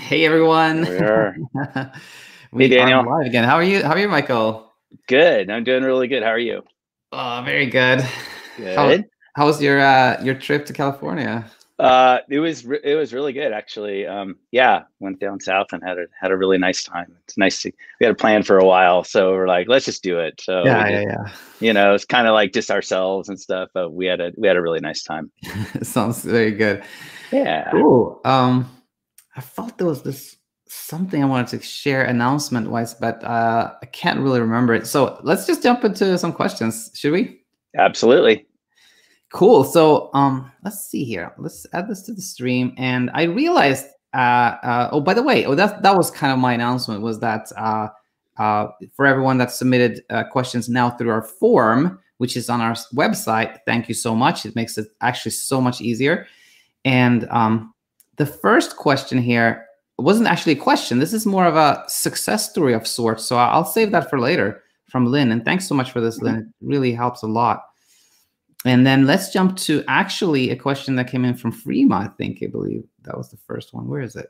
Hey everyone. There we are. Hey, We are Daniel. live again. How are you? How are you, Michael? Good. I'm doing really good. How are you? Oh, very good. How Good. how was your trip to California? It was really good actually. Yeah, went down south and had a really nice time. It's nice to we had a plan for a while, so we're like, let's just do it. So we Yeah, just, yeah, it's kind of like just ourselves and stuff, but we had a really nice time. yeah. Sounds very good. Yeah. Cool. I thought there was this something I wanted to share announcement wise, but I can't really remember it. So let's just jump into some questions, should we? Absolutely. Cool. So let's see here. Let's add this to the stream. And I realized oh, by the way, that was kind of my announcement, was that for everyone that submitted questions now through our form, which is on our website, thank you so much. It makes it actually so much easier. And the first question here wasn't actually a question. This is more of a success story of sorts. So I'll save that for later from Lynn. And thanks so much for this, Lynn. It really helps a lot. And then let's jump to actually a question that came in from Freema, I believe that was the first one. Where is it?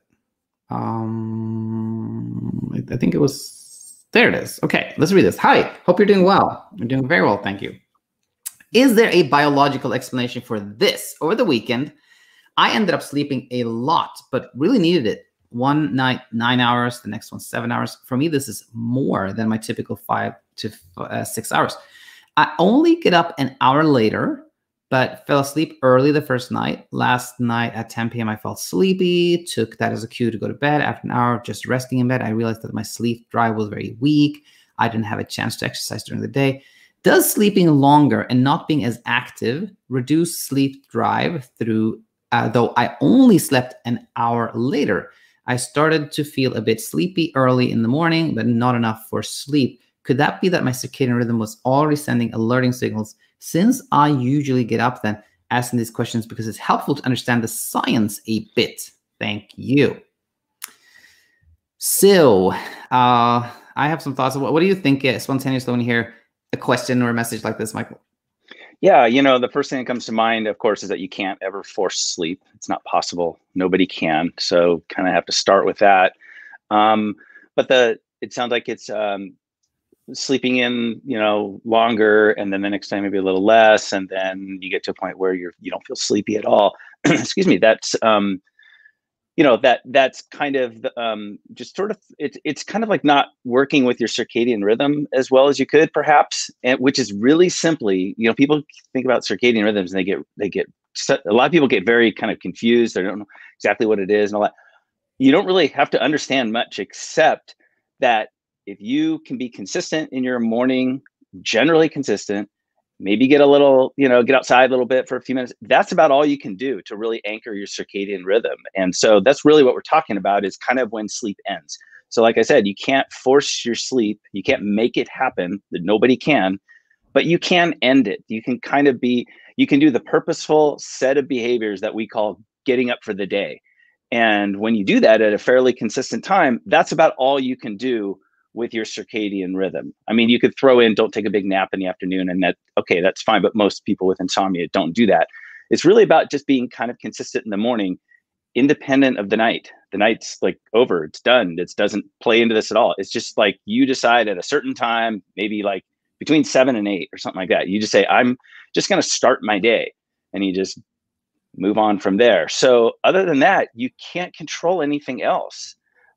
I think it was, there it is. Okay, let's read this. Hi, hope you're doing well. You're doing very well, thank you. Is there a biological explanation for this? Over the weekend, I ended up sleeping a lot, but really needed it. One night, 9 hours, the next one, 7 hours. For me, this is more than my typical 5 to 6 hours. I only get up an hour later, but fell asleep early the first night. Last night at 10 p.m., I felt sleepy, took that as a cue to go to bed. After an hour of just resting in bed, I realized that my sleep drive was very weak. I didn't have a chance to exercise during the day. Does sleeping longer and not being as active reduce sleep drive through, though I only slept an hour later? I started to feel a bit sleepy early in the morning, but not enough for sleep. Could that be that my circadian rhythm was already sending alerting signals, since I usually get up then asking these questions because it's helpful to understand the science a bit? Thank you. So I have some thoughts. What do you think spontaneously when you hear a question or a message like this, Michael? Yeah, the first thing that comes to mind, of course, is that you can't ever force sleep. It's not possible. Nobody can. So kind of have to start with that. But it sounds like it's sleeping in, longer, and then the next time maybe a little less, and then you get to a point where you don't feel sleepy at all. Excuse me. That's that's kind of just sort of it's kind of like not working with your circadian rhythm as well as you could, perhaps, and which is really simply, people think about circadian rhythms and they get a lot of people get very kind of confused. They don't know exactly what it is and all that. You don't really have to understand much, except that if you can be consistent in your morning, generally consistent, maybe get a little, get outside a little bit for a few minutes. That's about all you can do to really anchor your circadian rhythm. And so that's really what we're talking about, is kind of when sleep ends. So like I said, you can't force your sleep. You can't make it happen. That nobody can, but you can end it. You can you can do the purposeful set of behaviors that we call getting up for the day. And when you do that at a fairly consistent time, that's about all you can do with your circadian rhythm. I mean, you could throw in, don't take a big nap in the afternoon, and that's fine. But most people with insomnia don't do that. It's really about just being kind of consistent in the morning, independent of the night. The night's like over, it's done. It doesn't play into this at all. It's just like you decide at a certain time, maybe like between 7 and 8 or something like that. You just say, I'm just going to start my day, and you just move on from there. So other than that, you can't control anything else.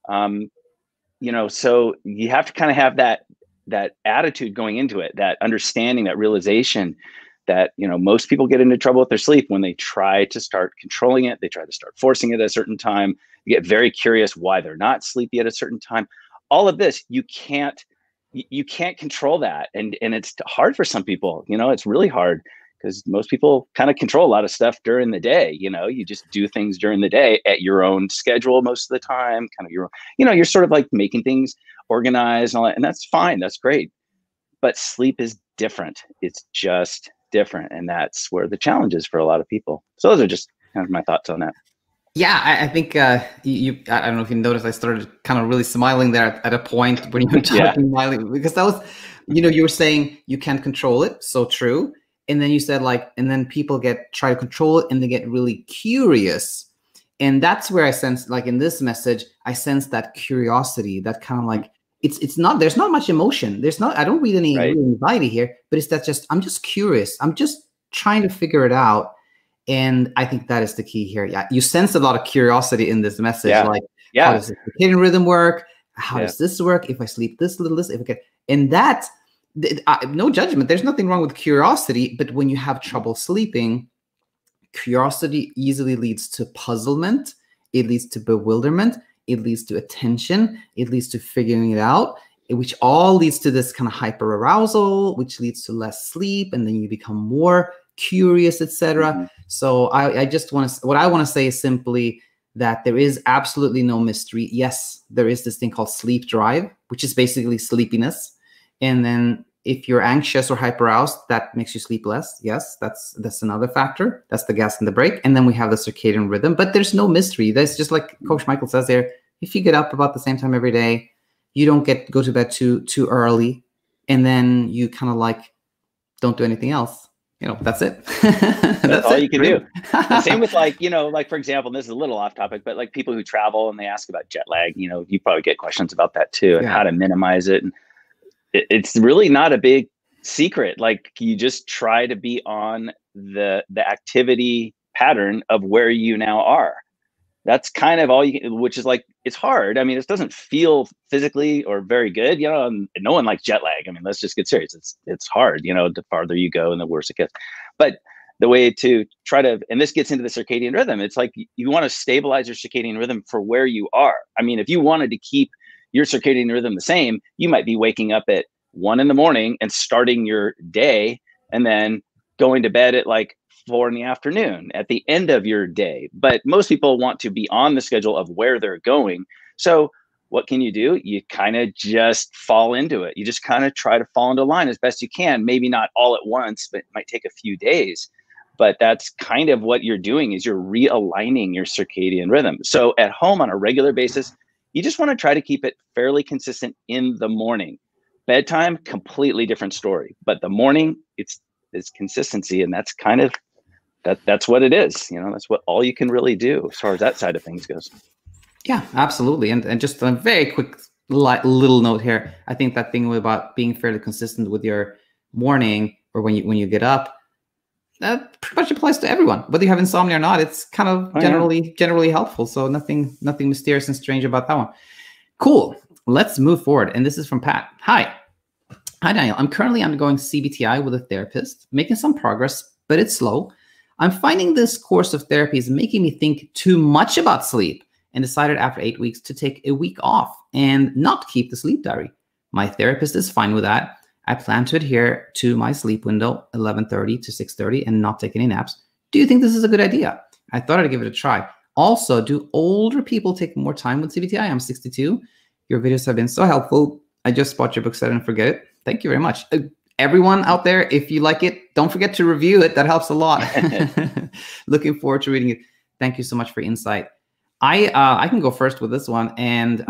So you have to kind of have that attitude going into it, that understanding, that realization that, most people get into trouble with their sleep when they try to start controlling it. They try to start forcing it at a certain time. You get very curious why they're not sleepy at a certain time. All of this, you can't control that. And it's hard for some people, it's really hard, because most people kind of control a lot of stuff during the day. You just do things during the day at your own schedule most of the time, kind of you're sort of like making things organized and all that. And that's fine. That's great. But sleep is different. It's just different. And that's where the challenge is for a lot of people. So those are just kind of my thoughts on that. Yeah, I think I don't know if you noticed, I started kind of really smiling there at a point when you were talking, Miley, because that was, you were saying you can't control it. So true. And then you said and then people try to control it and they get really curious. And that's where I sense, like in this message, I sense that curiosity, that kind of like, it's not, there's not much emotion. I don't read any Right. real anxiety here, but it's that just, I'm just curious. I'm just trying to figure it out. And I think that is the key here. Yeah, you sense a lot of curiosity in this message. Yeah. Like, Yeah. how does the circadian rhythm work? How does this work? If I sleep this little, this, if I get, and that, no judgment. There's nothing wrong with curiosity, but when you have trouble sleeping, curiosity easily leads to puzzlement. It leads to bewilderment. It leads to attention. It leads to figuring it out, which all leads to this kind of hyper arousal, which leads to less sleep, and then you become more curious, etc. So I just want to, what I want to say is simply that there is absolutely no mystery. Yes, there is this thing called sleep drive, which is basically sleepiness. And then if you're anxious or hyperaroused, that makes you sleep less. Yes, that's another factor. That's the gas and the brake. And then we have the circadian rhythm, but there's no mystery. That's just like Coach Michael says there. If you get up about the same time every day, you don't go to bed too early, and then you kind of like don't do anything else. You know, that's it. That's all you can do. The same with like, you know, like for example, and this is a little off topic, but like people who travel and they ask about jet lag, you know, you probably get questions about that too, and how to minimize it. And it's really not a big secret. Like you just try to be on the activity pattern of where you now are. That's kind of all you can, which is like, it's hard. I mean, it doesn't feel physically or very good, you know, and no one likes jet lag. I mean, let's just get serious. It's hard, you know, the farther you go and the worse it gets. But the way to try to, and this gets into the circadian rhythm, it's like you want to stabilize your circadian rhythm for where you are. I mean, if you wanted to keep your circadian rhythm the same, you might be waking up at 1 a.m. and starting your day, and then going to bed at like 4 p.m. at the end of your day. But most people want to be on the schedule of where they're going. So what can you do? You kind of just fall into it. You just kind of try to fall into line as best you can. Maybe not all at once, but it might take a few days. But that's kind of what you're doing, is you're realigning your circadian rhythm. So at home on a regular basis, you just want to try to keep it fairly consistent in the morning. Bedtime, completely different story. But the morning, it's consistency, and that's kind of that's what it is. You know, that's what all you can really do as far as that side of things goes. Yeah, absolutely. And just a very quick little note here. I think that thing about being fairly consistent with your morning or when you get up, that pretty much applies to everyone, whether you have insomnia or not. It's kind of generally helpful. So nothing mysterious and strange about that one. Cool. Let's move forward. And this is from Pat. Hi, Daniel. I'm currently undergoing CBTI with a therapist, making some progress, but it's slow. I'm finding this course of therapy is making me think too much about sleep, and decided after 8 weeks to take a week off and not keep the sleep diary. My therapist is fine with that. I plan to adhere to my sleep window, 11:30 to 6:30, and not take any naps. Do you think this is a good idea? I thought I'd give it a try. Also, do older people take more time with CBTI? I'm 62. Your videos have been so helpful. I just bought your book, Set and Forget It. Thank you very much. Everyone out there, if you like it, don't forget to review it. That helps a lot. Looking forward to reading it. Thank you so much for your insight. I can go first with this one. And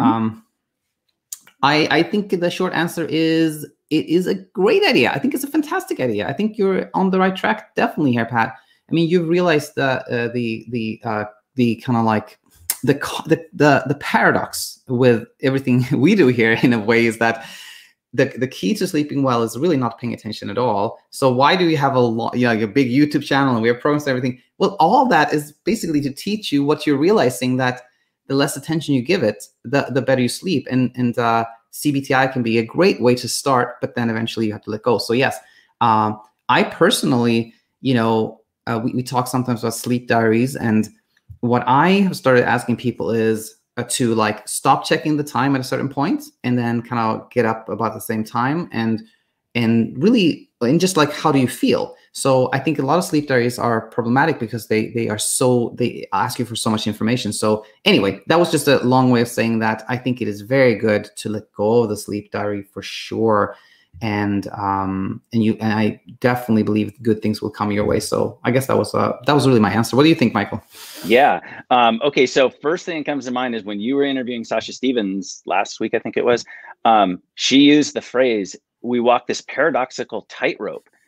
I think the short answer is it is a great idea. I think it's a fantastic idea. I think you're on the right track, definitely here, Pat. I mean, you've realized the kind of like the paradox with everything we do here in a way is that the key to sleeping well is really not paying attention at all. So why do we have a big YouTube channel and we have programs and everything? Well, all that is basically to teach you what you're realizing, that the less attention you give it, the better you sleep. And CBTI can be a great way to start, but then eventually you have to let go. So yes, I personally, we talk sometimes about sleep diaries, and what I have started asking people is to like stop checking the time at a certain point and then kind of get up about the same time and really, and just like, how do you feel? So I think a lot of sleep diaries are problematic because they ask you for so much information. So anyway, that was just a long way of saying that I think it is very good to let go of the sleep diary for sure. And I definitely believe good things will come your way. So I guess that was really my answer. What do you think, Michael? Yeah. Okay. So first thing that comes to mind is when you were interviewing Sasha Stevens last week, I think it was, she used the phrase, we walk this paradoxical tightrope.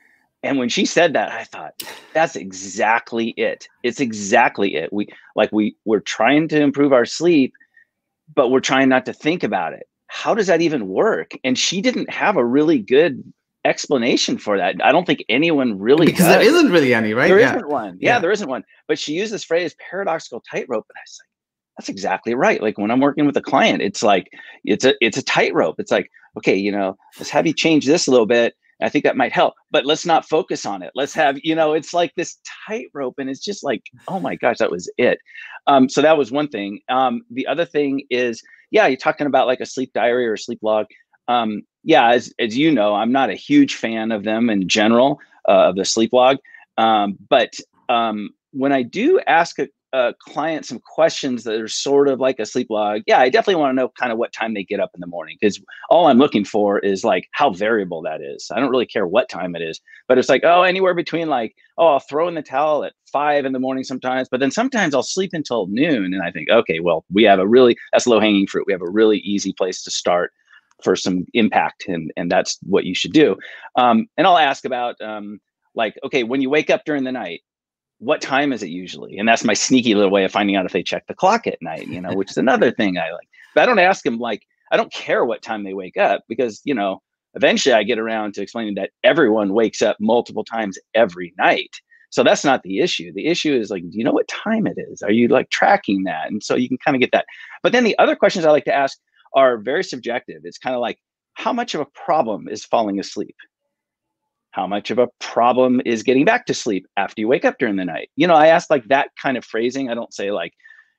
And when she said that, I thought, that's exactly it. It's exactly it. We're trying to improve our sleep, but we're trying not to think about it. How does that even work? And she didn't have a really good explanation for that. I don't think anyone really because does. there isn't really any, right? There isn't one. Yeah, there isn't one. But she used this phrase, paradoxical tightrope, and I was like, that's exactly right. Like when I'm working with a client, it's like it's a tightrope. It's like, okay, let's have you change this a little bit. I think that might help, but let's not focus on it. Let's have, it's like this tightrope, and it's just like, oh my gosh, that was it. So that was one thing. The other thing is, yeah, you're talking about like a sleep diary or a sleep log. Yeah, as you know, I'm not a huge fan of them in general, of the sleep log. But when I do ask a client some questions that are sort of like a sleep log, yeah, I definitely want to know kind of what time they get up in the morning, because all I'm looking for is like how variable that is. I don't really care what time it is, but it's like, oh, anywhere between like, oh, I'll throw in the towel at 5 in the morning sometimes, but then sometimes I'll sleep until noon. And I think, okay, well, that's low hanging fruit. We have a really easy place to start for some impact. And that's what you should do. And I'll ask about like, okay, when you wake up during the night, what time is it usually? And that's my sneaky little way of finding out if they check the clock at night, which is another thing I like. But I don't ask them like, I don't care what time they wake up, because, eventually I get around to explaining that everyone wakes up multiple times every night. So that's not the issue. The issue is like, do you know what time it is? Are you like tracking that? And so you can kind of get that. But then the other questions I like to ask are very subjective. It's kind of like, how much of a problem is falling asleep? How much of a problem is getting back to sleep after you wake up during the night? I ask like that kind of phrasing. I don't say like,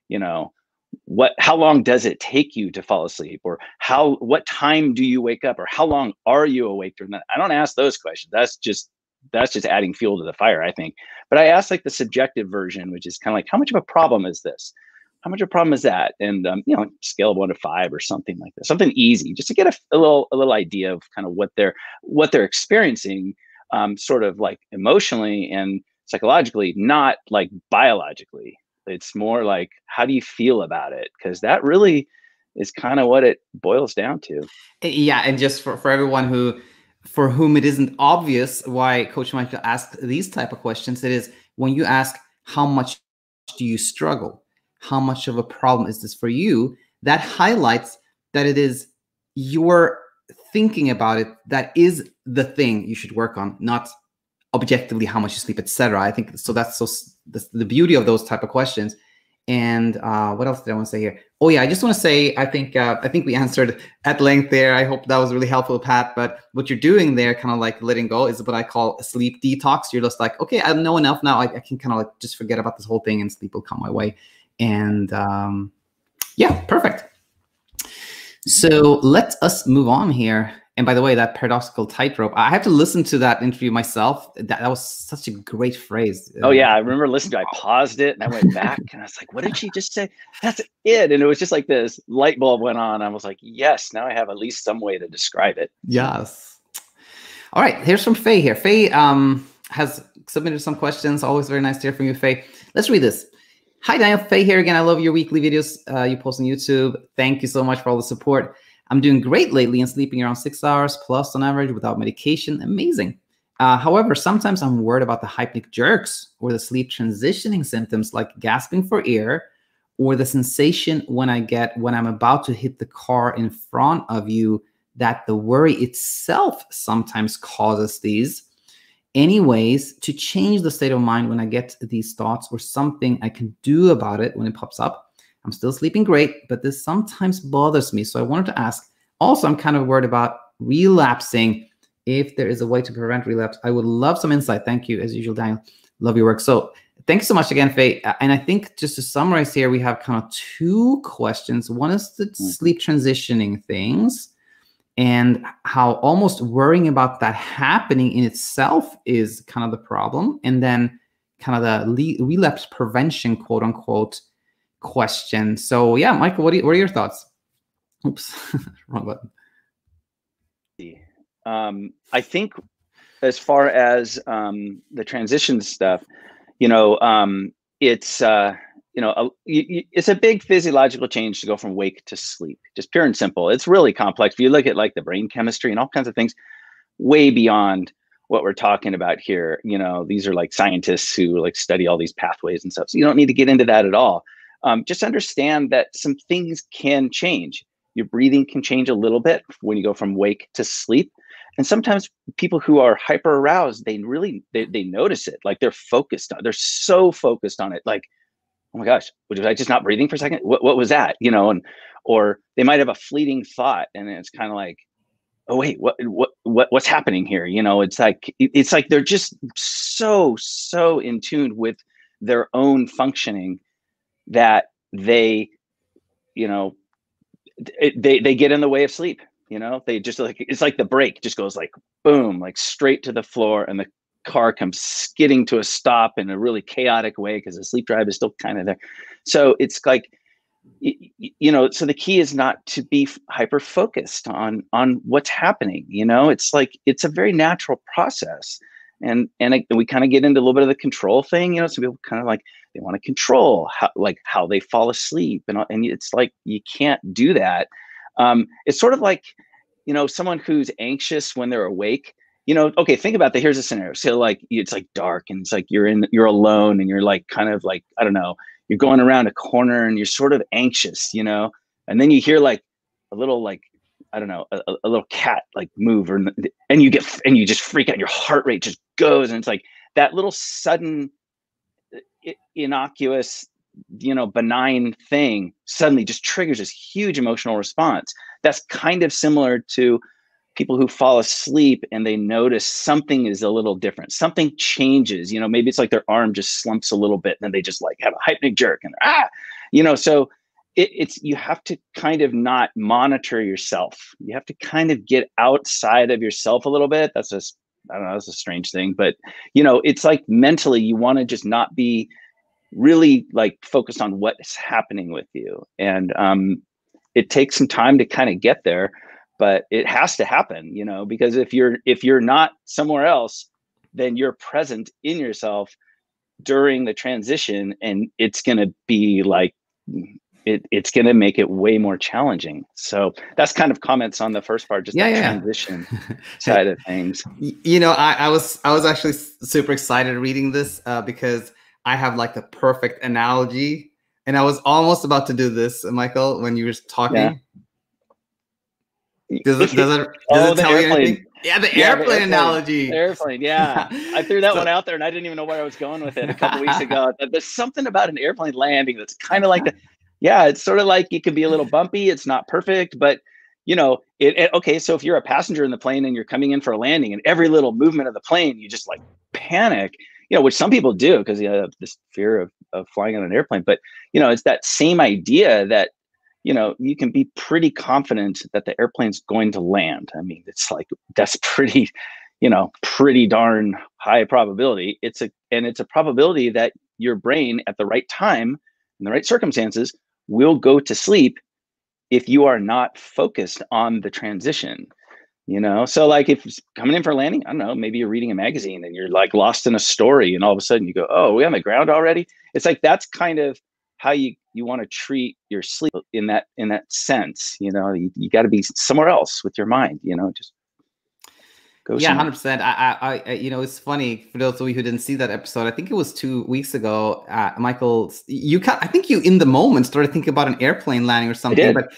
how long does it take you to fall asleep? Or what time do you wake up? Or how long are you awake during the night? I don't ask those questions. That's just adding fuel to the fire, I think. But I ask like the subjective version, which is kind of like, how much of a problem is this? How much of a problem is that? And scale of 1 to 5 or something like that, something easy, just to get a little idea of kind of what they're experiencing, sort of like emotionally and psychologically, not like biologically. It's more like, how do you feel about it? Because that really is kind of what it boils down to. Yeah, and just for everyone for whom it isn't obvious why Coach Michael asks these type of questions, it is when you ask, how much do you struggle? How much of a problem is this for you? That highlights that it is your thinking about it that is the thing you should work on, not objectively how much you sleep, etc. I think so. That's the beauty of those type of questions. And what else did I want to say here? Oh yeah, I just want to say I think we answered at length there. I hope that was really helpful, Pat. But what you're doing there, kind of like letting go, is what I call a sleep detox. You're just like, okay, I know enough now. I can kind of like just forget about this whole thing, and sleep will come my way. And yeah, perfect. So let us move on here. And by the way, that paradoxical tightrope, I have to listen to that interview myself. That was such a great phrase. Oh yeah, I remember listening to it. I paused it and I went back and I was like, what did she just say? That's it. And it was just like this light bulb went on. I was like, yes, now I have at least some way to describe it. Yes. All right, here's from Faye here. Faye has submitted some questions. Always very nice to hear from you, Faye. Let's read this. Hi, Daniel. Faye here again. I love your weekly videos you post on YouTube. Thank you so much for all the support. I'm doing great lately and sleeping around 6 hours plus on average without medication. Amazing. However, sometimes I'm worried about the hypnic jerks or the sleep transitioning symptoms like gasping for air or the sensation when I'm about to hit the car in front of you, that the worry itself sometimes causes these. Any ways to change the state of mind when I get these thoughts, or something I can do about it when it pops up? I'm still sleeping great, but this sometimes bothers me. So I wanted to ask, also, I'm kind of worried about relapsing. If there is a way to prevent relapse, I would love some insight. Thank you. As usual, Daniel, love your work. So thank you so much again, Faye. And I think just to summarize here, we have kind of two questions. One is the sleep transitioning things and how almost worrying about that happening in itself is kind of the problem. And then kind of the relapse prevention, quote unquote, question. So yeah, Michael, what are your thoughts? Oops, wrong button. I think as far as the transition stuff, it's it's a big physiological change to go from wake to sleep, just pure and simple. It's really complex. If you look at like the brain chemistry and all kinds of things, way beyond what we're talking about here. You know, these are like scientists who like study all these pathways and stuff. So you don't need to get into that at all. Just understand that some things can change. Your breathing can change a little bit when you go from wake to sleep. And sometimes people who are hyper aroused, they notice it. Like they're so focused on it. Like, oh my gosh, was I just not breathing for a second? What was that? You know, or they might have a fleeting thought, and it's kind of like, oh wait, what's happening here? You know, it's like they're just so in tune with their own functioning that they, you know, they get in the way of sleep. You know, they just like, it's like the brake just goes like boom, like straight to the floor, and the car comes skidding to a stop in a really chaotic way because the sleep drive is still kind of there. So it's like, you know, so the key is not to be hyper focused on what's happening. You know, it's like, it's a very natural process. And we kind of get into a little bit of the control thing. You know, some people kind of like, they want to control how they fall asleep, and it's like, you can't do that. It's sort of like, you know, someone who's anxious when they're awake. You know, okay, think about that. Here's a scenario. So like, it's like dark, and it's like you're alone, and you're like kind of like, I don't know, you're going around a corner and you're sort of anxious, you know, and then you hear like a little, like, I don't know, a little cat like move, and you just freak out. Your heart rate just goes, and it's like that little sudden, innocuous, you know, benign thing suddenly just triggers this huge emotional response. That's kind of similar to people who fall asleep and they notice something is a little different. Something changes, you know, maybe it's like their arm just slumps a little bit, and then they just like have a hypnic jerk, and you know, so it's, you have to kind of not monitor yourself. You have to kind of get outside of yourself a little bit. That's just, I don't know, that's a strange thing, but you know, it's like mentally you want to just not be really like focused on what's happening with you. And it takes some time to kind of get there, but it has to happen, you know, because if you're not somewhere else, then you're present in yourself during the transition, and it's going to be like, it's going to make it way more challenging. So that's kind of comments on the first part, just the transition side of things. You know, I was actually super excited reading this because I have like the perfect analogy, and I was almost about to do this, Michael, when you were talking. Does it tell you anything? Yeah, the airplane analogy. Airplane, yeah. I threw that one out there, and I didn't even know where I was going with it a couple weeks ago. There's something about an airplane landing that's kind of like it's sort of like, it can be a little bumpy. It's not perfect, but you know, okay, so if you're a passenger in the plane and you're coming in for a landing, and every little movement of the plane, you just like panic, you know, which some people do because you have this fear of flying on an airplane. But, you know, it's that same idea that, you know, you can be pretty confident that the airplane's going to land. I mean, it's like, that's pretty, you know, pretty darn high probability. It's a probability that your brain at the right time, in the right circumstances, will go to sleep if you are not focused on the transition, you know? So like, if it's coming in for a landing, I don't know, maybe you're reading a magazine and you're like lost in a story, and all of a sudden you go, oh, we're on the ground already. It's like, that's kind of how you want to treat your sleep in that sense. You know, you got to be somewhere else with your mind, you know, just go. Yeah, 100%. I you know, it's funny for those of you who didn't see that episode. I think it was 2 weeks ago. Michael, I think you in the moment started thinking about an airplane landing or something. But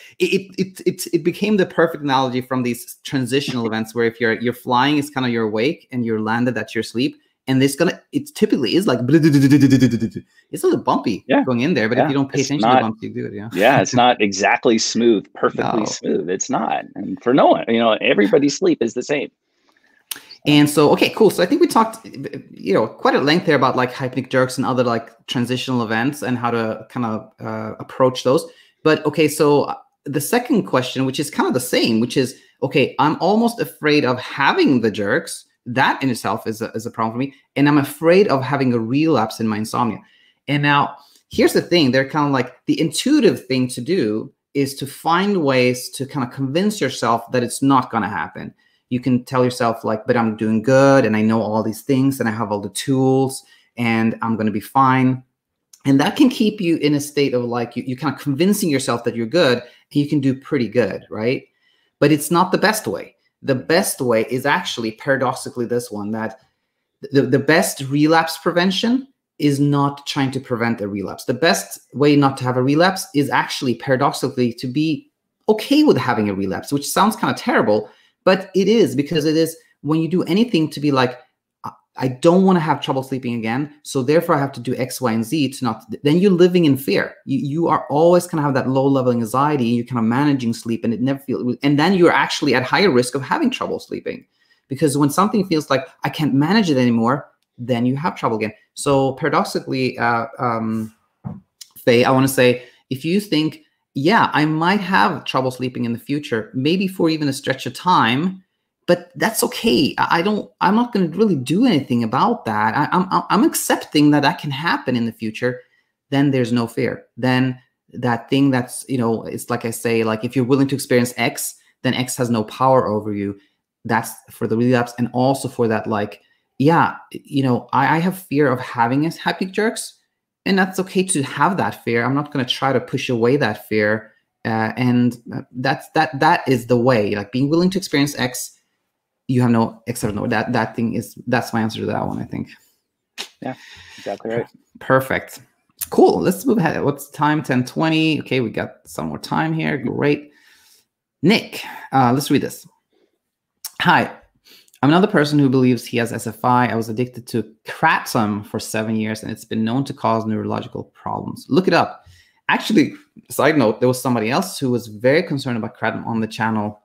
it became the perfect analogy from these transitional events where if you're flying, it's kind of you're awake, and you're landed at your sleep, and it typically is like it's a little bumpy going in there. But if you don't pay attention to the bumps, you do it. Yeah. Yeah, it's not exactly smooth, perfectly smooth. It's not, and for no one, you know, everybody's sleep is the same. And so, okay, cool. So I think we talked, you know, quite at length there about like hypnic jerks and other like transitional events and how to kind of approach those. But okay, so the second question, which is kind of the same, which is, okay, I'm almost afraid of having the jerks. That in itself is a problem for me. And I'm afraid of having a relapse in my insomnia. And now here's the thing. They're kind of like, the intuitive thing to do is to find ways to kind of convince yourself that it's not going to happen. You can tell yourself like, but I'm doing good, and I know all these things, and I have all the tools, and I'm going to be fine. And that can keep you in a state of like, you kind of convincing yourself that you're good, and you can do pretty good, right? But it's not the best way. the best way is actually paradoxically this one, that the best relapse prevention is not trying to prevent a relapse. The best way not to have a relapse is actually paradoxically to be okay with having a relapse, which sounds kind of terrible, but it is, because it is when you do anything to be like, I don't want to have trouble sleeping again, so therefore I have to do X, Y, and Z to not, then you're living in fear. You are always kind of have that low level anxiety, and you're kind of managing sleep, and it never feels, and then you're actually at higher risk of having trouble sleeping. Because when something feels like I can't manage it anymore, then you have trouble again. So paradoxically, Faye, I want to say, if you think, yeah, I might have trouble sleeping in the future, maybe for even a stretch of time, but that's okay. I'm not going to really do anything about that. I'm accepting that that can happen in the future. Then there's no fear. Then that thing that's, it's like I say, like if you're willing to experience X, then X has no power over you. That's for the relapse. And also for that, like, yeah, I have fear of having hypnic jerks, and that's okay to have that fear. I'm not going to try to push away that fear. And that is the way, like being willing to experience X. You have no except no that's my answer to that one, I think. Yeah, exactly right. Perfect. Cool. Let's move ahead. What's the time? 10:20. Okay, we got some more time here. Great. Nick, let's read this. Hi, I'm another person who believes he has SFI. I was addicted to kratom for 7 years, and it's been known to cause neurological problems. Look it up. Actually, side note, there was somebody else who was very concerned about kratom on the channel.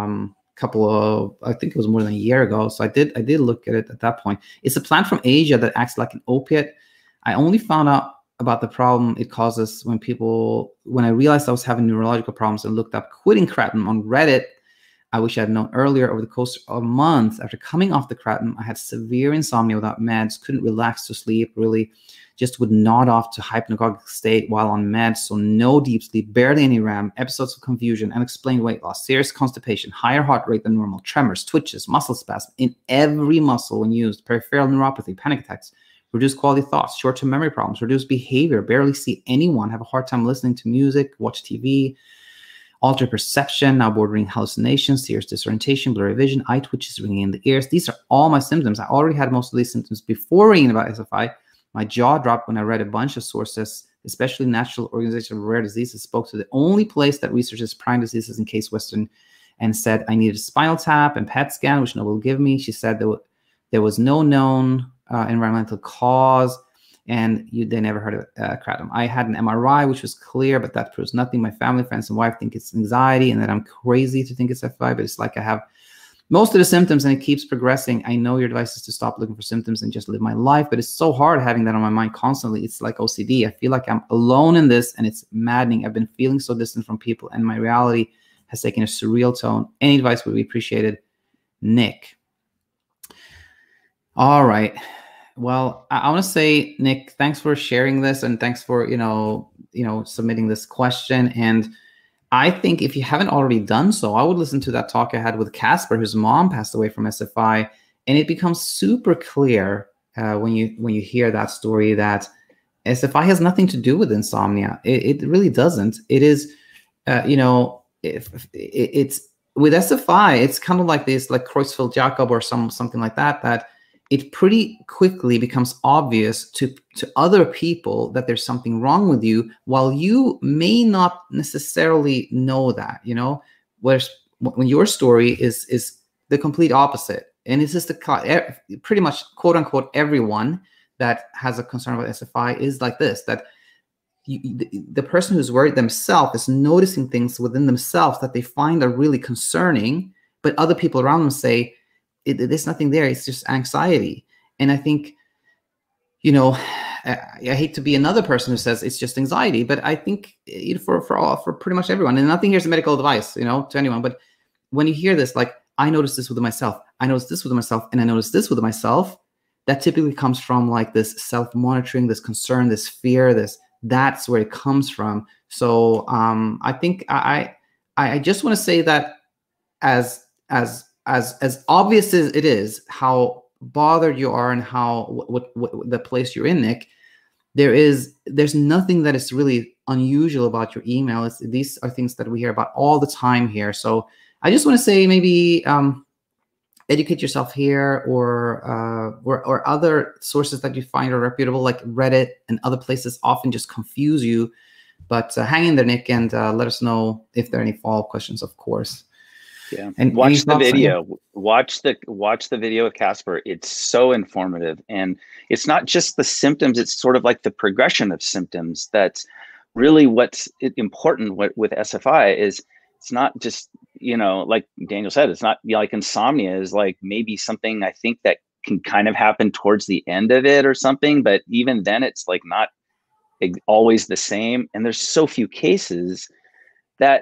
I think it was more than a year ago. So I did look at it at that point. It's a plant from Asia that acts like an opiate. I only found out about the problem it causes when I realized I was having neurological problems and looked up quitting kratom on Reddit. I wish I had known earlier. Over the course of a month after coming off the kratom, I had severe insomnia without meds, couldn't relax to sleep, really just would nod off to hypnagogic state while on meds, so no deep sleep, barely any REM, episodes of confusion, unexplained weight loss, serious constipation, higher heart rate than normal, tremors, twitches, muscle spasm in every muscle when used, peripheral neuropathy, panic attacks, reduced quality thoughts, short-term memory problems, reduced behavior, barely see anyone, have a hard time listening to music, watch TV, altered perception, now bordering hallucinations, serious disorientation, blurry vision, eye twitches, ringing in the ears. These are all my symptoms. I already had most of these symptoms before reading about SFI. My jaw dropped when I read a bunch of sources, especially National Organization of Rare Diseases spoke to the only place that researches prime diseases in Case Western and said I needed a spinal tap and PET scan, which nobody will give me. She said there was no known environmental cause, and they never heard of kratom. I had an MRI, which was clear, but that proves nothing. My family, friends, and wife think it's anxiety and that I'm crazy to think it's SFI, but it's like I have most of the symptoms and it keeps progressing. I know your advice is to stop looking for symptoms and just live my life, but it's so hard having that on my mind constantly. It's like OCD. I feel like I'm alone in this and it's maddening. I've been feeling so distant from people and my reality has taken a surreal tone. Any advice would be appreciated. Nick. All right. Well, I want to say, Nick, thanks for sharing this and thanks for, submitting this question. And I think if you haven't already done so, I would listen to that talk I had with Casper, whose mom passed away from SFI, and it becomes super clear when you hear that story that SFI has nothing to do with insomnia. It really doesn't. It is, it's with SFI, it's kind of like this, like Creutzfeldt-Jakob or something like that it pretty quickly becomes obvious to other people that there's something wrong with you, while you may not necessarily know that, whereas when your story is the complete opposite. And it's just pretty much quote unquote everyone that has a concern about SFI is like this, that the person who's worried themselves is noticing things within themselves that they find are really concerning, but other people around them say, there's nothing there. It's just anxiety. And I think, I hate to be another person who says it's just anxiety, but I think for pretty much everyone, and nothing here is medical advice, to anyone. But when you hear this, like, I noticed this within myself, I noticed this within myself, and I noticed this within myself, that typically comes from like this self-monitoring, this concern, this fear, that's where it comes from. So I think I just want to say that as obvious as it is how bothered you are and how what the place you're in, Nick, there's nothing that is really unusual about your email. These are things that we hear about all the time here. So I just want to say maybe educate yourself here, or other sources that you find are reputable, like Reddit and other places, often just confuse you. But hang in there, Nick, and let us know if there are any follow-up questions, of course. Yeah, and watch the video. Watch the video with Casper. It's so informative, and it's not just the symptoms. It's sort of like the progression of symptoms. That's really what's important with SFI. Is it's not just, like Daniel said, it's not, like insomnia is like maybe something I think that can kind of happen towards the end of it or something, but even then it's like not always the same. And there's so few cases that,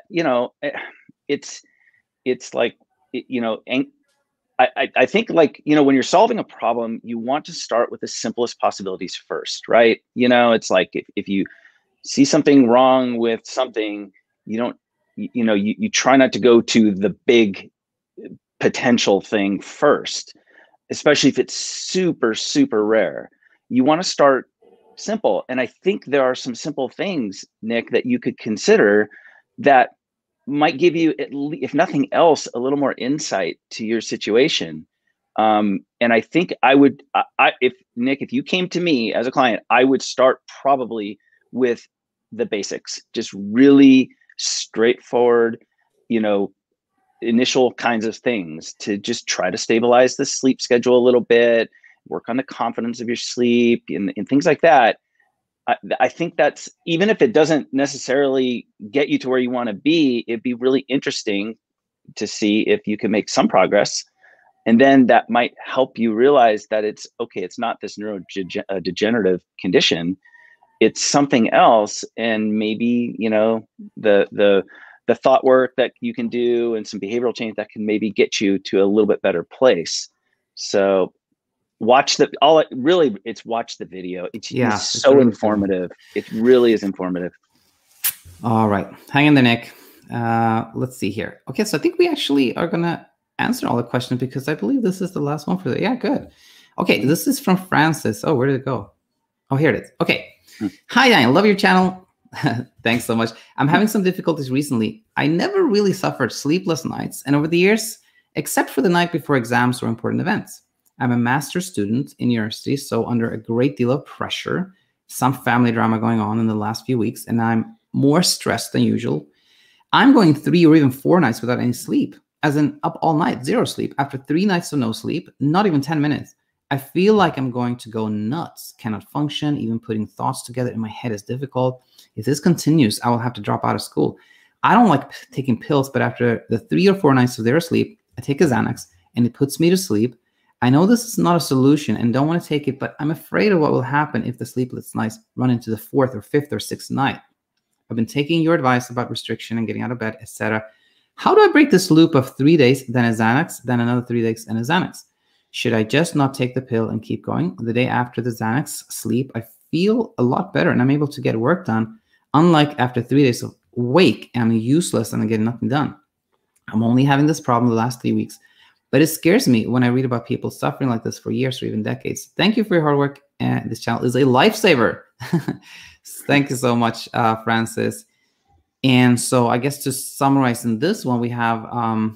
it's like, and I think, like, when you're solving a problem, you want to start with the simplest possibilities first, right? It's like if you see something wrong with something, you try not to go to the big potential thing first, especially if it's super, super rare. You want to start simple. And I think there are some simple things, Nick, that you could consider that might give you, if nothing else, a little more insight to your situation. And I think if Nick, if you came to me as a client, I would start probably with the basics, just really straightforward, initial kinds of things to just try to stabilize the sleep schedule a little bit, work on the confidence of your sleep and things like that. I think that's, even if it doesn't necessarily get you to where you want to be, it'd be really interesting to see if you can make some progress. And then that might help you realize that it's okay. It's not this neurodegenerative condition. It's something else. And maybe, the thought work that you can do and some behavioral change that can maybe get you to a little bit better place. So watch the video. It's so really informative. It really is informative. All right, hang in there, Nick. Let's see here. Okay, so I think we actually are gonna answer all the questions because I believe this is the last one for the. Yeah, good. Okay, this is from Francis. Oh, where did it go? Oh, here it is. Okay. Hi, Diane. Love your channel. Thanks so much. I'm having some difficulties recently. I never really suffered sleepless nights, and over the years, except for the night before exams or important events. I'm a master's student in university, so under a great deal of pressure, some family drama going on in the last few weeks, and I'm more stressed than usual. I'm going 3 or even 4 nights without any sleep, as in up all night, 0 sleep. After 3 nights of no sleep, not even 10 minutes, I feel like I'm going to go nuts, cannot function, even putting thoughts together in my head is difficult. If this continues, I will have to drop out of school. I don't like taking pills, but after the 3 or 4 nights of 0 sleep, I take a Xanax, and it puts me to sleep. I know this is not a solution and don't want to take it, but I'm afraid of what will happen if the sleepless nights run into the 4th or 5th or 6th night. I've been taking your advice about restriction and getting out of bed, etc. How do I break this loop of 3 days, then a Xanax, then another 3 days and a Xanax? Should I just not take the pill and keep going? The day after the Xanax sleep, I feel a lot better and I'm able to get work done. Unlike after 3 days of wake, I'm useless and I get nothing done. I'm only having this problem the last 3 weeks. But it scares me when I read about people suffering like this for years or even decades. Thank you for your hard work. And this channel is a lifesaver. Thank you so much, Francis. And so I guess to summarize in this one, we have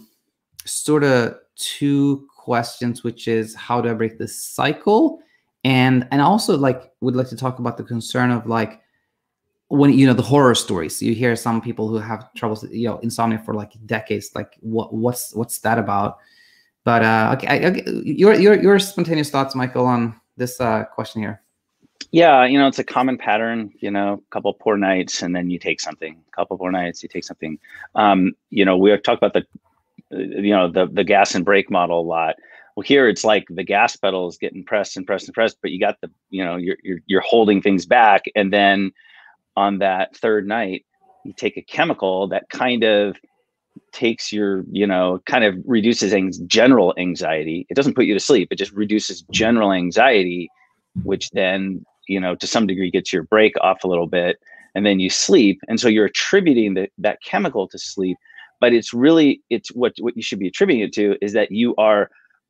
sort of 2 questions, which is how do I break this cycle? And also would like to talk about the concern of like, when, the horror stories, you hear some people who have troubles, insomnia for like decades, like what's that about? But okay, your spontaneous thoughts, Michael, on this question here. Yeah, it's a common pattern. A couple poor nights, and then you take something. A couple poor nights, you take something. We have talked about the gas and brake model a lot. Well, here it's like the gas pedal is getting pressed and pressed and pressed, but you got the you're holding things back, and then on that 3rd night, you take a chemical that kind of takes your, kind of reduces general anxiety. It doesn't put you to sleep. It just reduces general anxiety, which then, to some degree gets your brake off a little bit, and then you sleep. And so you're attributing that chemical to sleep, but it's what you should be attributing it to is that you are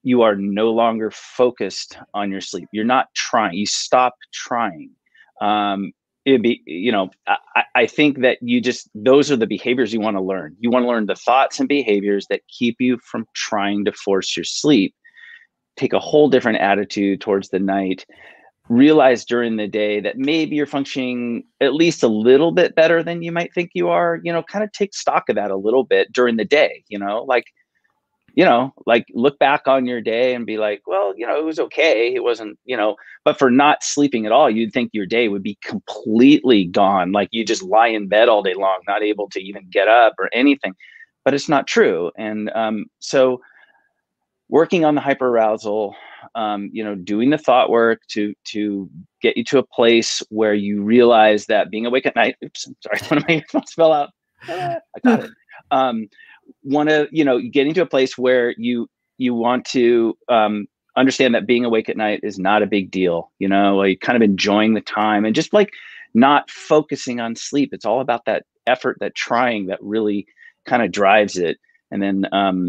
no longer focused on your sleep. You're not trying. You stop trying. it'd be, I think that those are the behaviors you want to learn. You want to learn the thoughts and behaviors that keep you from trying to force your sleep. Take a whole different attitude towards the night. Realize during the day that maybe you're functioning at least a little bit better than you might think you are. Kind of take stock of that a little bit during the day, like look back on your day and be like, well, it was okay. It wasn't, but for not sleeping at all, you'd think your day would be completely gone. Like you just lie in bed all day long, not able to even get up or anything, but it's not true. And so working on the hyperarousal, doing the thought work to get you to a place where you realize that being awake at night, oops, I'm sorry, one of my earphones fell out. I got it. Getting to a place where you want to understand that being awake at night is not a big deal, like kind of enjoying the time and just like not focusing on sleep. It's all about that effort, that trying that really kind of drives it. And then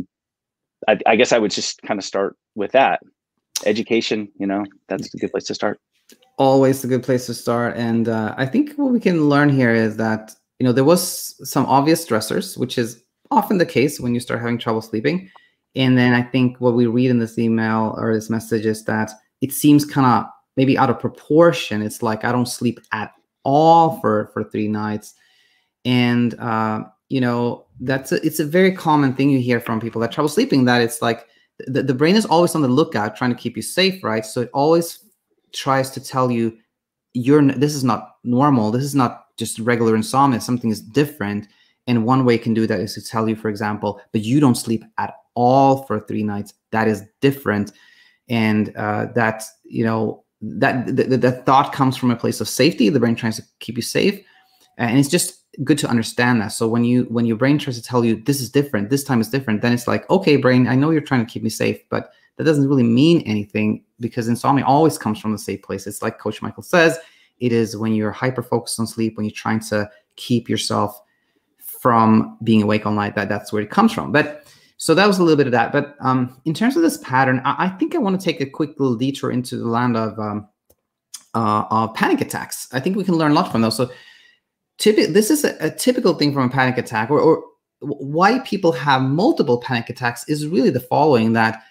I guess I would just kind of start with that. Education, that's a good place to start. Always a good place to start. And I think what we can learn here is that, there was some obvious stressors, which is often the case when you start having trouble sleeping. And then I think what we read in this email or this message is that it seems kind of maybe out of proportion. It's like, I don't sleep at all for 3 nights. And, it's a very common thing you hear from people that trouble sleeping, that it's like the brain is always on the lookout trying to keep you safe, right? So it always tries to tell you, this is not normal. This is not just regular insomnia. Something is different. And one way it can do that is to tell you, for example, but you don't sleep at all for 3 nights. That is different. And that thought comes from a place of safety. The brain tries to keep you safe. And it's just good to understand that. So when your brain tries to tell you this is different, this time is different, then it's like, okay, brain, I know you're trying to keep me safe, but that doesn't really mean anything, because insomnia always comes from a safe place. It's like Coach Michael says, it is when you're hyper focused on sleep, when you're trying to keep yourself from being awake all night, that's where it comes from. But so that was a little bit of that. But in terms of this pattern, I think I want to take a quick little detour into the land of panic attacks. I think we can learn a lot from those. So this is a typical thing from a panic attack, or why people have multiple panic attacks is really the following, that,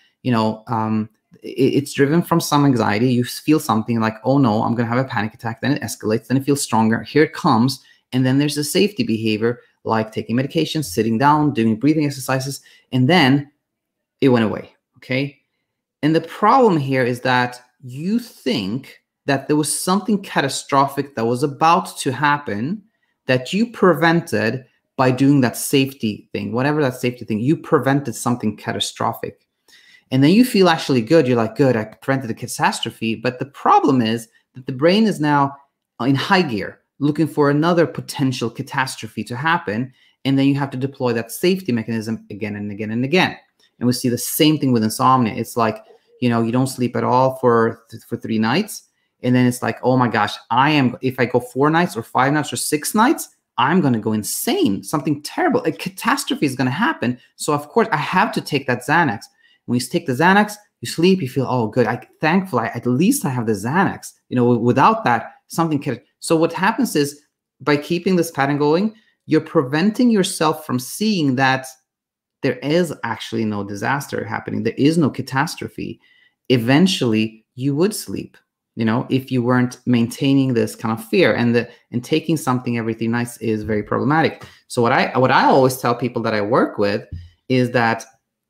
it's driven from some anxiety. You feel something like, oh no, I'm going to have a panic attack. Then it escalates. Then it feels stronger. Here it comes. And then there's a safety behavior like taking medication, sitting down, doing breathing exercises, and then it went away. Okay. And the problem here is that you think that there was something catastrophic that was about to happen that you prevented by doing that safety thing, whatever that safety thing, you prevented something catastrophic. And then you feel actually good. You're like, good, I prevented a catastrophe. But the problem is that the brain is now in high gear, looking for another potential catastrophe to happen. And then you have to deploy that safety mechanism again and again and again. And we see the same thing with insomnia. It's like, you don't sleep at all for 3 nights. And then it's like, oh my gosh, if I go 4 nights or 5 nights or 6 nights, I'm going to go insane. Something terrible, a catastrophe is going to happen. So of course I have to take that Xanax. When you take the Xanax, you sleep, you feel, oh good, thankfully, at least I have the Xanax. Without that, something can. So what happens is, by keeping this pattern going, you're preventing yourself from seeing that there is actually no disaster happening. There is no catastrophe. Eventually, you would sleep, if you weren't maintaining this kind of fear, and taking something every 3 nights is very problematic. So what I always tell people that I work with is that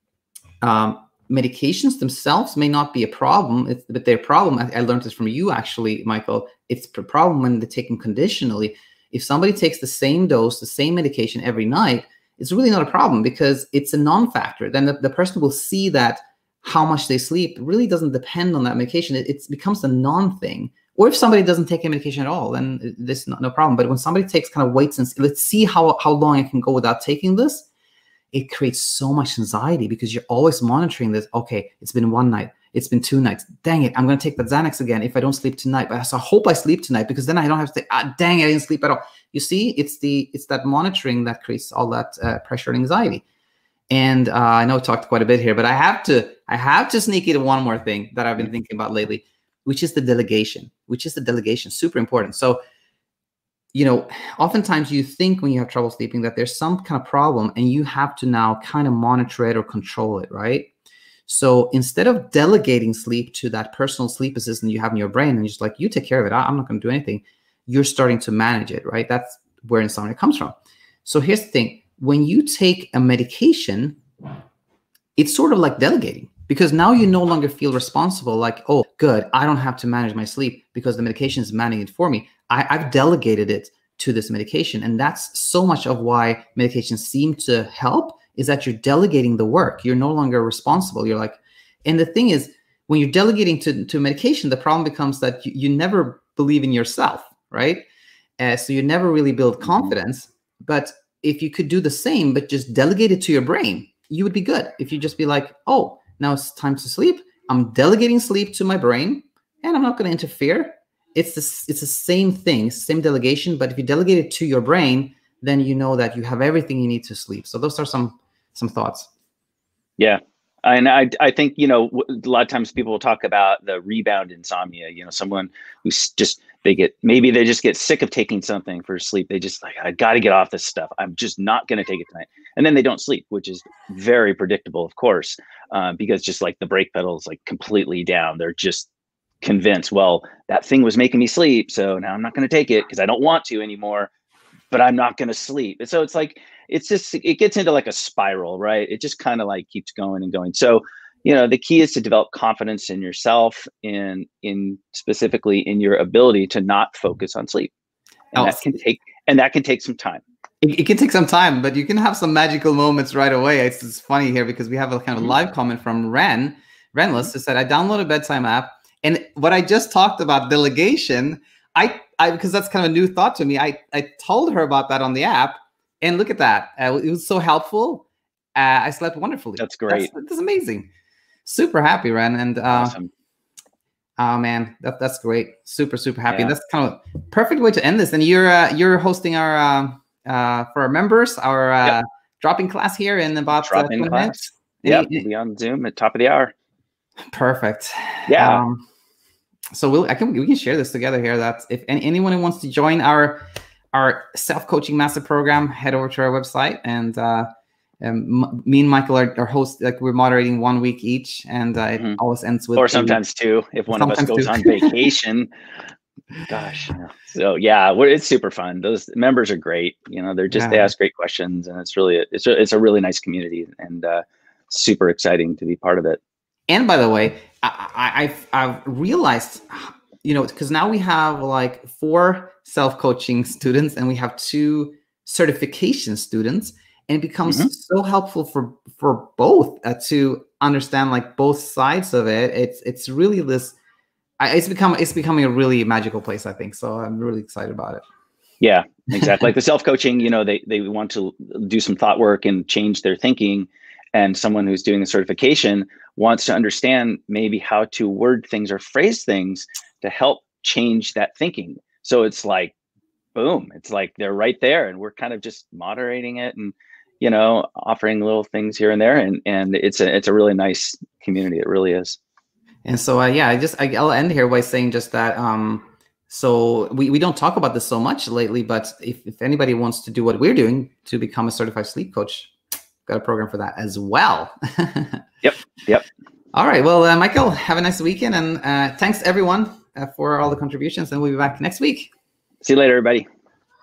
medications themselves may not be a problem, but their problem, I learned this from you actually, Michael, it's a problem when they're taken conditionally. If somebody takes the same dose, the same medication every night, it's really not a problem, because it's a non-factor. Then the person will see that how much they sleep really doesn't depend on that medication. It becomes a non-thing. Or if somebody doesn't take a medication at all, then this is no problem. But when somebody takes kind of waits and let's see how long I can go without taking this, it creates so much anxiety, because you're always monitoring this. Okay, it's been 1 night. It's been 2 nights. Dang it, I'm going to take that Xanax again if I don't sleep tonight. But so I hope I sleep tonight, because then I don't have to say, dang it, I didn't sleep at all. You see, it's that monitoring that creates all that pressure and anxiety. And I know I talked quite a bit here, but I have to sneak in one more thing that I've been thinking about lately, which is the delegation. Super important. So oftentimes you think when you have trouble sleeping that there's some kind of problem and you have to now kind of monitor it or control it, right? So instead of delegating sleep to that personal sleep assistant you have in your brain and you're just like, you take care of it, I'm not going to do anything, you're starting to manage it, right? That's where insomnia comes from. So here's the thing. When you take a medication, it's sort of like delegating, because now you no longer feel responsible like, oh, good, I don't have to manage my sleep because the medication is managing it for me. I've delegated it to this medication. And that's so much of why medications seem to help, is that you're delegating the work. You're no longer responsible. You're like, and the thing is, when you're delegating to medication, the problem becomes that you never believe in yourself, right? So you never really build confidence. But if you could do the same, but just delegate it to your brain, you would be good. If you just be like, oh, now it's time to sleep. I'm delegating sleep to my brain and I'm not going to interfere. It's the same thing, same delegation. But if you delegate it to your brain, then you know that you have everything you need to sleep. So those are some thoughts. Yeah. And I think, a lot of times people will talk about the rebound insomnia, someone who's just, they just get sick of taking something for sleep. They just like, I got to get off this stuff. I'm just not going to take it tonight. And then they don't sleep, which is very predictable, of course, because just like the brake pedal is like completely down. They're just convinced, well, that thing was making me sleep. So now I'm not going to take it because I don't want to anymore, but I'm not going to sleep. And so it's like, it gets into like a spiral, right? It just kind of like keeps going and going. So, the key is to develop confidence in yourself, in specifically in your ability to not focus on sleep. And that can take some time. It can take some time, but you can have some magical moments right away. It's funny here because we have a kind of live comment from Renless, who said, I downloaded a bedtime app. And what I just talked about, delegation, I because that's kind of a new thought to me. I told her about that on the app, and look at that. It was so helpful. I slept wonderfully. That's great. That's amazing. Super happy, Ren. And awesome. Oh man, that's great. Super happy. Yeah. That's kind of perfect way to end this. And you're hosting our for our members, our drop-in class here in about 20 minutes. Yeah, we'll be on Zoom at top of the hour. Perfect. Yeah. So we can share this together here. That's if anyone who wants to join our self-coaching master program, head over to our website, and me and Michael are hosts. Like, we're moderating 1 week each, and it always ends with, or sometimes two if one of us goes on vacation. Gosh. So yeah, it's super fun. Those members are great. They're just they ask great questions, and it's a really nice community, and super exciting to be part of it. And by the way, I've realized, because now we have like 4 self-coaching students and we have 2 certification students, and it becomes so helpful for both to understand like both sides of it. It's really this. It's becoming a really magical place, I think. So I'm really excited about it. Yeah, exactly. Like the self-coaching, they want to do some thought work and change their thinking. And someone who's doing the certification wants to understand maybe how to word things or phrase things to help change that thinking. So it's like, boom, it's like they're right there, and we're kind of just moderating it and, offering little things here and there. And it's a really nice community. It really is. And so, I'll end here by saying just that. So we don't talk about this so much lately, but if anybody wants to do what we're doing to become a certified sleep coach, got a program for that as well. Yep. All right. Well, Michael, have a nice weekend, and thanks everyone for all the contributions, and we'll be back next week. See you later, everybody.